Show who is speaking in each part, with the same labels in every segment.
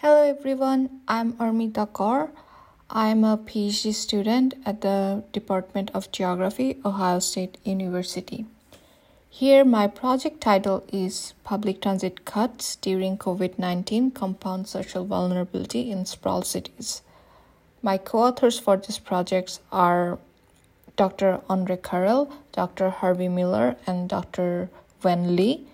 Speaker 1: Hello everyone, I'm Armita Kaur. I'm a PhD student at the Department of Geography, Ohio State University. Here, my project title is Public Transit Cuts During COVID-19 Compound Social Vulnerability in Sprawl Cities. My co-authors for this project are Dr. Andre Carrel, Dr. Harvey Miller, and Dr. Wen Lee.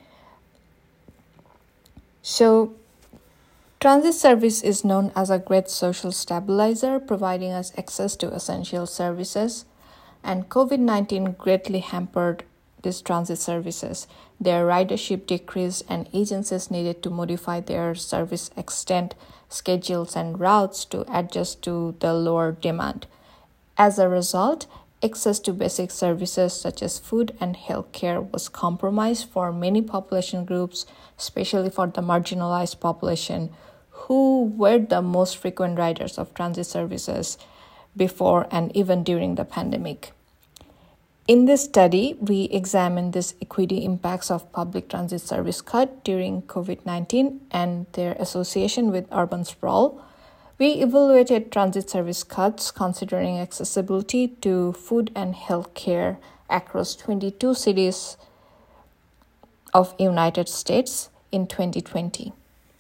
Speaker 1: Transit service is known as a great social stabilizer, providing us access to essential services, and COVID-19 greatly hampered these transit services. Their ridership decreased, and agencies needed to modify their service extent, schedules, and routes to adjust to the lower demand. As a result, access to basic services such as food and healthcare was compromised for many population groups, especially for the marginalized population, who were the most frequent riders of transit services before and even during the pandemic. In this study, we examined these equity impacts of public transit service cut during COVID-19 and their association with urban sprawl. We evaluated transit service cuts considering accessibility to food and health care across 22 cities of United States in 2020.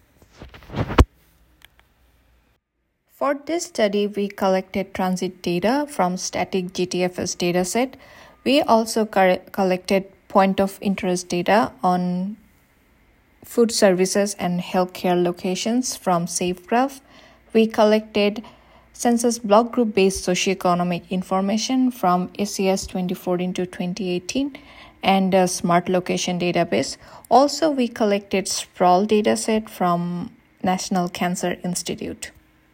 Speaker 1: For this study, we collected transit data from static GTFS dataset. We also collected point of interest data on food services and healthcare locations from SafeGraph. We collected census block group-based socioeconomic information from ACS 2014 to 2018 and a smart location database. Also, we collected sprawl dataset from National Cancer Institute.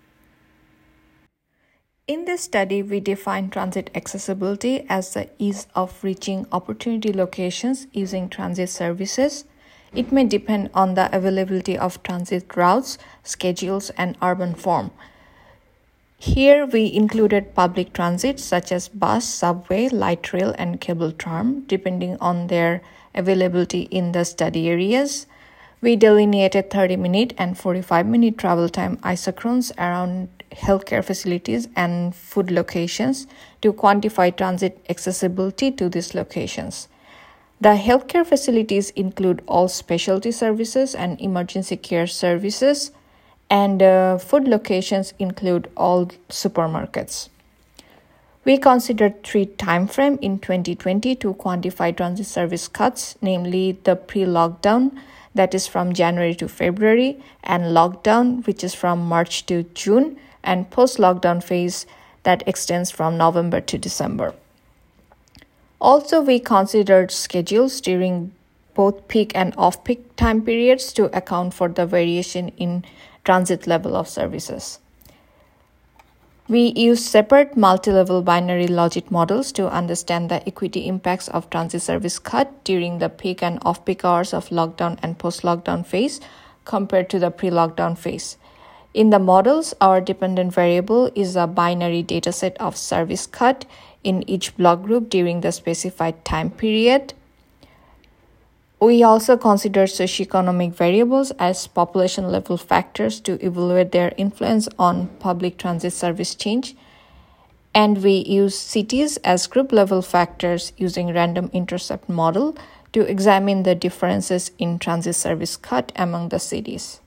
Speaker 1: In this study, we defined transit accessibility as the ease of reaching opportunity locations using transit services. It may depend on the availability of transit routes, schedules, and urban form. Here, we included public transit such as bus, subway, light rail, and cable tram, depending on their availability in the study areas. We delineated 30-minute and 45-minute travel time isochrones around healthcare facilities and food locations to quantify transit accessibility to these locations. The healthcare facilities include all specialty services and emergency care services, and food locations include all supermarkets. We considered 3 time frames in 2020 to quantify transit service cuts, namely the pre-lockdown, that is from January to February, and lockdown, which is from March to June, and post-lockdown phase that extends from November to December. Also, we considered schedules during both peak and off-peak time periods to account for the variation in transit level of services. We used separate multi-level binary logic models to understand the equity impacts of transit service cut during the peak and off-peak hours of lockdown and post-lockdown phase compared to the pre-lockdown phase. In the models, our dependent variable is a binary dataset of service cut in each block group during the specified time period. We also consider socioeconomic variables as population level factors to evaluate their influence on public transit service change. And we use cities as group level factors using random intercept model to examine the differences in transit service cut among the cities.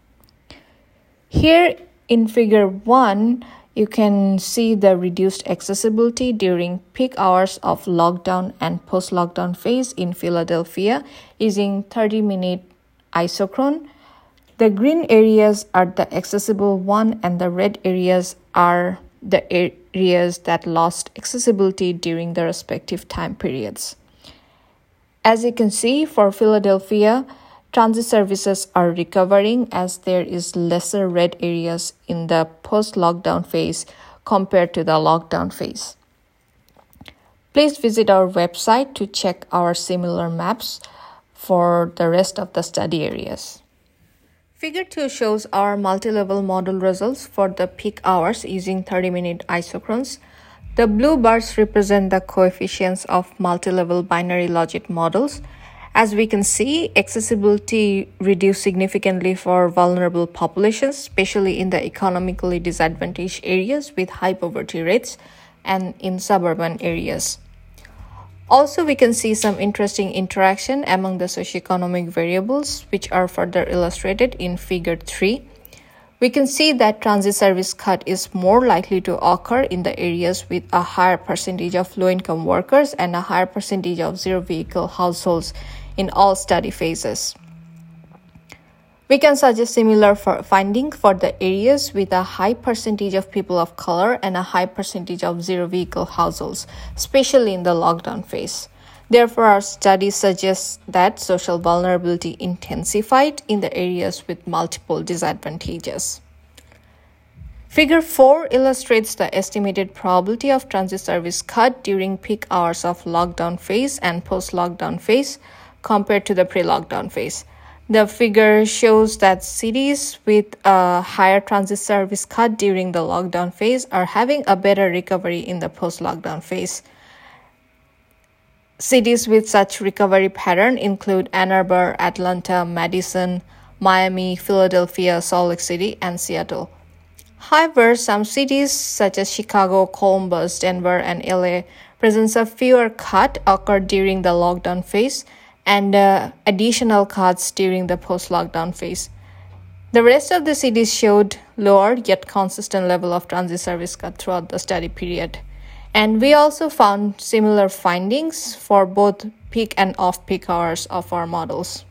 Speaker 1: Here in figure 1, you can see the reduced accessibility during peak hours of lockdown and post-lockdown phase in Philadelphia using 30-minute isochrone. The green areas are the accessible one and the red areas are the areas that lost accessibility during the respective time periods. As you can see, for Philadelphia, transit services are recovering as there is lesser red areas in the post-lockdown phase compared to the lockdown phase. Please visit our website to check our similar maps for the rest of the study areas. Figure 2 shows our multi-level model results for the peak hours using 30-minute isochrones. The blue bars represent the coefficients of multi-level binary logic models, As we can see, accessibility reduced significantly for vulnerable populations, especially in the economically disadvantaged areas with high poverty rates and in suburban areas. Also, we can see some interesting interaction among the socioeconomic variables, which are further illustrated in Figure 3. We can see that transit service cut is more likely to occur in the areas with a higher percentage of low-income workers and a higher percentage of zero-vehicle households in all study phases. We can suggest similar findings for the areas with a high percentage of people of color and a high percentage of zero-vehicle households, especially in the lockdown phase. Therefore, our study suggests that social vulnerability intensified in the areas with multiple disadvantages. Figure 4 illustrates the estimated probability of transit service cut during peak hours of lockdown phase and post-lockdown phase compared to the pre-lockdown phase. The figure shows that cities with a higher transit service cut during the lockdown phase are having a better recovery in the post-lockdown phase. Cities with such recovery pattern include Ann Arbor, Atlanta, Madison, Miami, Philadelphia, Salt Lake City, and Seattle. However, some cities such as Chicago, Columbus, Denver, and LA presents a fewer cut occurred during the lockdown phase and additional cuts during the post-lockdown phase. The rest of the cities showed lower yet consistent level of transit service cut throughout the study period. And we also found similar findings for both peak and off-peak hours of our models.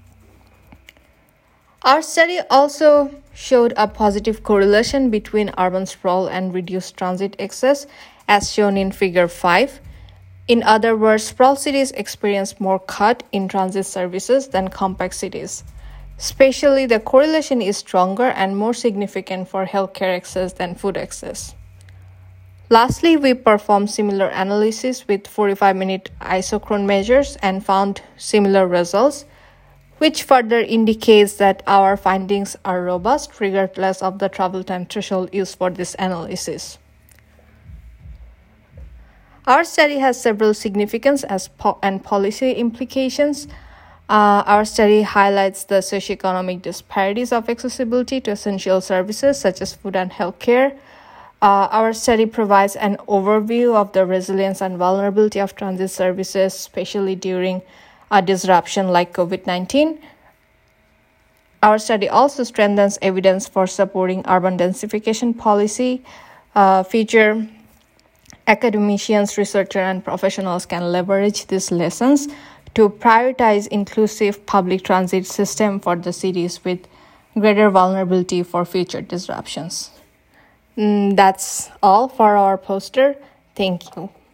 Speaker 1: Our study also showed a positive correlation between urban sprawl and reduced transit access, as shown in Figure 5. In other words, sprawl cities experience more cut in transit services than compact cities. Especially, the correlation is stronger and more significant for healthcare access than food access. Lastly, we performed similar analysis with 45-minute isochrone measures and found similar results, which further indicates that our findings are robust regardless of the travel time threshold used for this analysis. Our study has several significance and policy implications. Our study highlights the socioeconomic disparities of accessibility to essential services such as food and healthcare. Our study provides an overview of the resilience and vulnerability of transit services, especially during a disruption like COVID-19. Our study also strengthens evidence for supporting urban densification policy. Future academicians, researchers, and professionals can leverage these lessons to prioritize inclusive public transit system for the cities with greater vulnerability for future disruptions. That's all for our poster. Thank you.